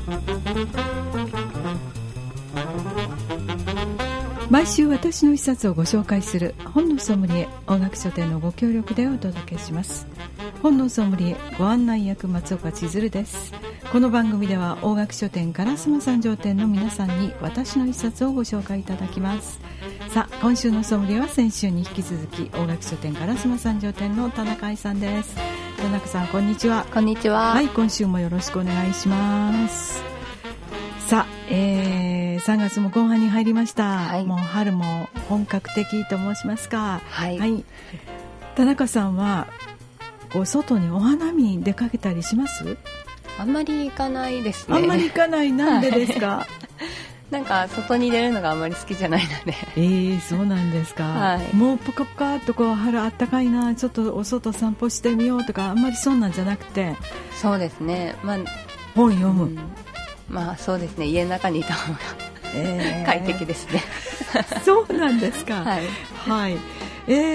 毎週私の一冊をご紹介する本のソムリエ、音楽書店のご協力でお届けします。本のソムリエご案内役、松岡千鶴です。この番組では音楽書店烏丸三条店の皆さんに私の一冊をご紹介いただきます。さあ、今週のソムリエは先週に引き続き音楽書店烏丸三条店の田中愛さんです。田中さん、こんにちは。 こんにちは。 はい、今週もよろしくお願いします。さあ、3月も後半に入りました、はい、もう春も本格的と申しますか、 はいはい、田中さんはこう外にお花見に出かけたりします？ あんまり行かないですね。 あんまり行かない。なんでですか？ なんか外に出るのがあんまり好きじゃないので。 そうなんですか、 はい、 もうポカポカっとこう春あったかいな、ちょっとお外散歩してみようとか、あんまりそんなんじゃなくて。そうですね、まあ、 本読む、 まあそうですね、家の中にいた方が快適ですね。 そうなんですか。 はい、 はい。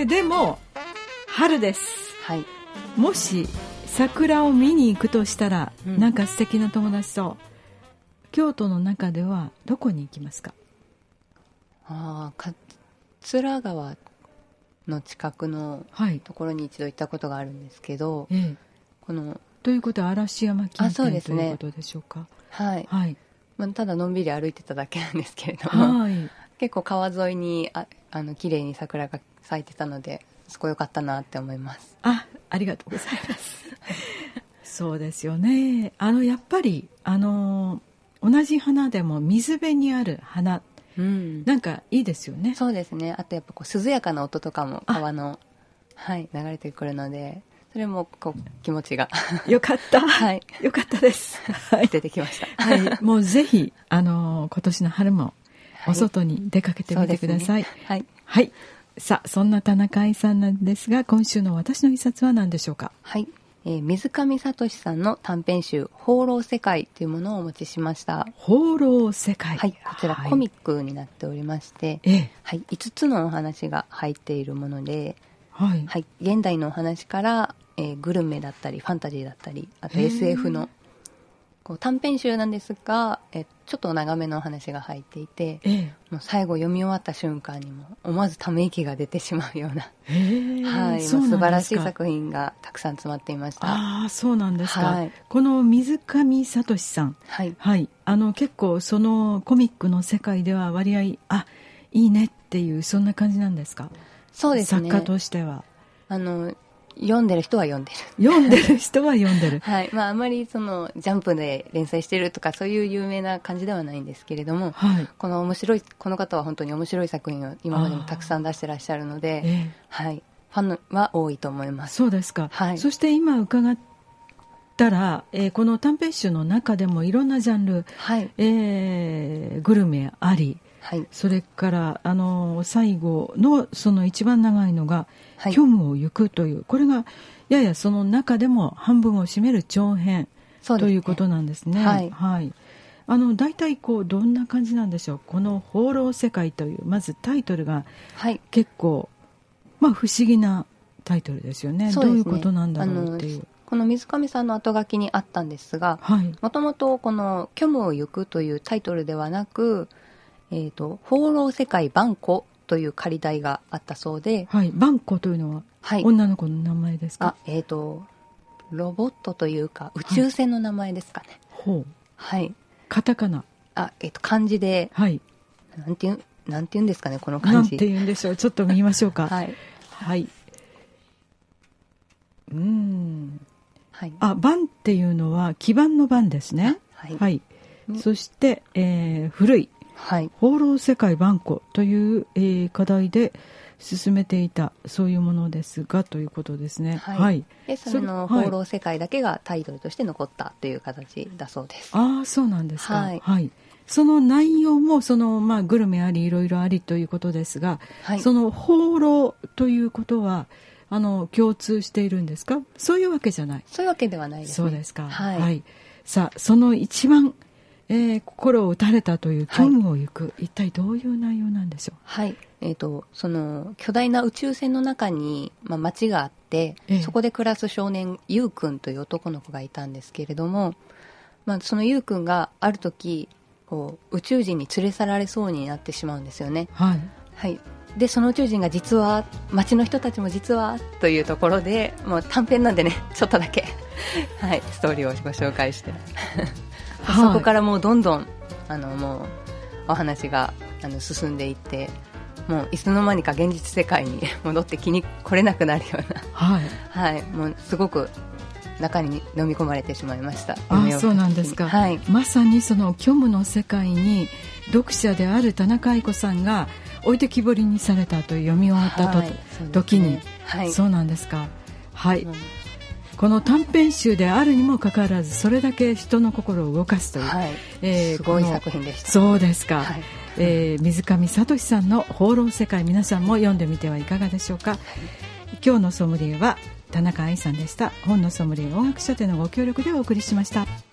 でも春です。 はい。 もし桜を見に行くとしたら、なんか素敵な友達と京都の中ではどこに行きますか？ 桂川の近くのところに一度行ったことがあるんですけど、このということは嵐山近辺、 ね、 ということでしょうか。 はい、 はい。 まあ、ただのんびり歩いてただけなんですけれども、 はい、 結構川沿いに綺麗に桜が咲いてたので、すごい良かったなって思います。 ありがとうございますそうですよね。やっぱり同じ花でも水辺にある花、なんかいいですよね。 そうですね。あとやっぱこう涼やかな音とかも川の、流れてくるので、それもこう気持ちがよかった、 はい、 よかったです、はい、 出てきました、 はい、もうぜひ今年の春もお外に出かけてみてください。 はい、 はい、さあ、そんな田中愛さんなんですが、今週の私の一冊は何でしょうか？ はい、水上聡さんの短編集放浪世界というものをお持ちしました。 放浪世界、 はい、こちらコミックになっておりまして、はい、5つのお話が入っているもので、 はいはい、現代のお話から、グルメだったりファンタジーだったり、あと SF のこう短編集なんですが、ちょっと長めのお話が入っていて、もう最後読み終わった瞬間にも思わずため息が出てしまうような、はい、素晴らしい作品がたくさん詰まっていました。 そうなんですか。 はい、 この水上聡さん、 はいはい、結構そのコミックの世界では割合いいねっていう、そんな感じなんですか？ そうですね、 作家としては読んでる人は読んでる人は読んでるはい、まあ、あまりそのジャンプで連載してるとかそういう有名な感じではないんですけれども、 はい、 この方は本当に面白い作品を今までもたくさん出してらっしゃるので、はい、ファンは多いと思います。 そうですか、 はい、 そして今伺ったら、この短編集の中でもいろんなジャンル、 はい、 グルメあり、 はい、 それから最後のその一番長いのが、 はい、 虚無を行くという、これがややその中でも半分を占める長編、ということなんですね。 はい、 はい、大体こうどんな感じなんでしょう。この放浪世界というまずタイトルが結構、不思議なタイトルですよね。どういうことなんだろうっていう。 この水上さんの後書きにあったんですが、もともとこの虚無を行くというタイトルではなく、放浪世界バンコという仮題があったそうで、 はい、バンコというのは、はい、女の子の名前ですか？ ロボットというか宇宙船の名前ですかね。 ほう、 はい、 カタカナ、 漢字で、 はい、 なんていうんですかね、この漢字なんていうんでしょう。ちょっと見ましょうか。 はい、 はい、 はい、 バンっていうのは基盤の盤ですね。 はい、 はい、そして、古い、 はい、 放浪世界バンコという、課題で進めていたそういうものですが、ということですね。 はい、 はい、 でその放浪世界だけがタイトルとして残ったという形だそうです。 そうなんですか。 はい、 はい、その内容もグルメありいろいろありということですが、はい、その放浪ということは共通しているんですか？そういうわけじゃない。 そういうわけではないですね。 そうですか。 はい、 はい、さあ、その一番心を打たれたという虚無を行く、はい、一体どういう内容なんでしょう？ はい、その巨大な宇宙船の中に、町があって、そこで暮らす少年ユウ君という男の子がいたんですけれども、 そのゆうくんがある時こう宇宙人に連れ去られそうになってしまうんですよね。 はい、 はい、でその宇宙人が実は町の人たちも実はというところで、もう短編なんでねちょっとだけはい、ストーリーをご紹介してそこからもうどんどんもうお話が進んでいって、もういつの間にか現実世界に戻って気に来れなくなるような、 はいはい、もうすごく中に飲み込まれてしまいました。 そうなんですか、 はい、 まさにその虚無の世界に読者である田中愛子さんが置いてきぼりにされたと読み終わった時に、はい、そうなんですか。はい、この短編集であるにもかかわらずそれだけ人の心を動かすという、 はい、すごい作品でした。 そうですか、 はい、 水上聡さんの放浪世界、皆さんも読んでみてはいかがでしょうか。はい、今日のソムリエは田中愛さんでした。本のソムリエ音楽書店のご協力でお送りしました。